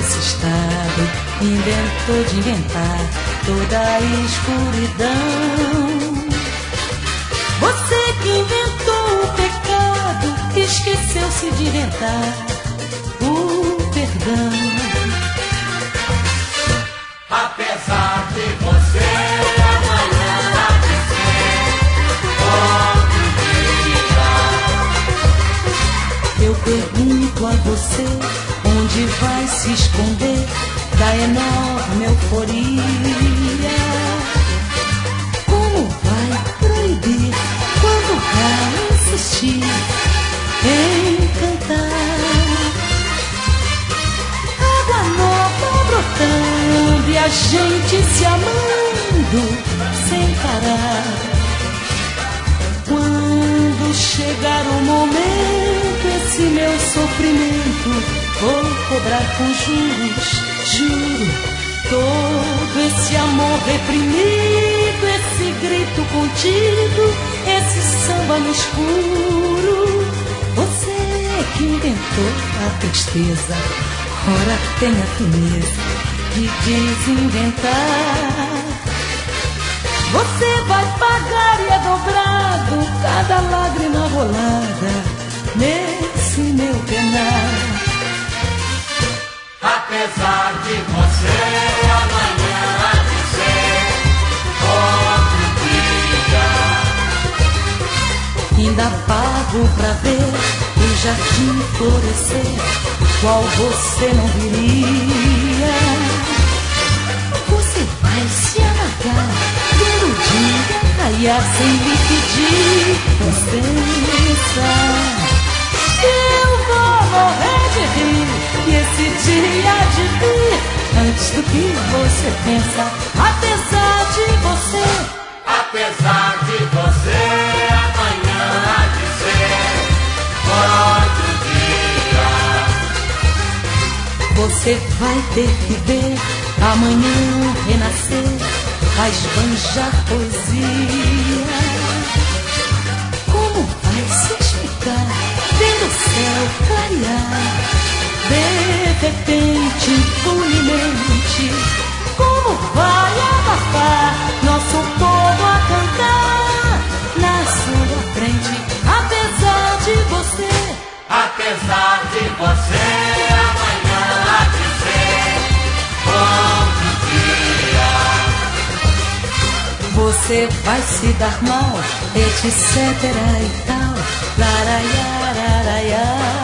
nesse estado, inventou de inventar toda a escuridão. Você que inventou o pecado, esqueceu-se de inventar o perdão. Apesar de você amanhã há de ser outro dia. Eu pergunto a você, onde vai se esconder da enorme euforia? Como vai proibir quando vai insistir em cantar? Água nova brotando e a gente se amando sem parar. Quando chegar o momento, esse meu sofrimento vou cobrar com juros, juro. Todo esse amor reprimido, esse grito contido, esse samba no escuro. Você que inventou a tristeza, ora tenha fineza de desinventar. Você vai pagar e é dobrado cada lágrima rolada nesse meu penar. Apesar de você amanhã há de ser outro dia. Ainda pago pra ver o jardim florescer, qual você não viria. Você vai se amargar, ver o dia raiar sem lhe pedir licença. Eu vou morrer de rir, e esse dia há de vir antes do que você pensa. Apesar de você, apesar de você amanhã há de ser outro dia. você vai ter que ver amanhã renascer, a esbanjar poesia. Como vai se explicar, vendo o céu clarear, de repente, impunemente? Como vai abafar nosso povo a cantar na sua frente? Apesar de você, apesar de você amanhã há de ser outro dia. você vai se dar mal, etc e tal, laraiararaiá.